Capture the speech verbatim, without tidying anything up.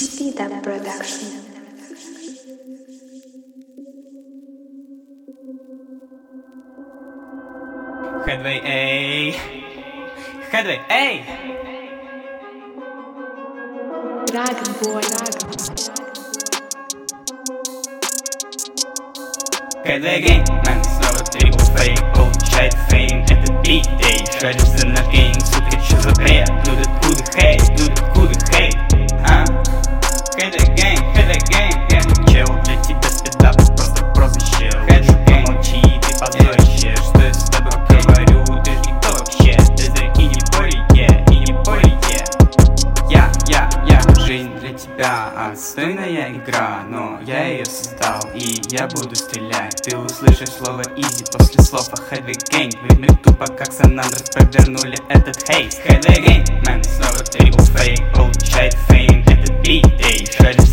Speed Up Production. Headway, ey. Headway, ey. Dragon Boy. Headway Gang, man, снова трипл фейк, получает фейм, это бит, эй. Шаришься на гейм, сука, чё за бред? Ну да откуда хейт, ну да откуда хейт, а? Headway Gang, Headway Gang, yeah. Чел, для тебя спидап, просто прозвище. Headway Gang, молчи, ты позорище. Что я с тобой говорю, ты ж никто вообще. Ты зряки не более, и не более. Я, я, я, жизнь для тебя отстойная игра, но я ее создал, и я буду стрелять. Ты услышишь слово изи после слова Headway Gang. Ведь мы тупо как Сан-Андрес провернули этот хейт. Headway Gang, man, снова трипл фейк, получает фейм, это бит, эй. Шаришь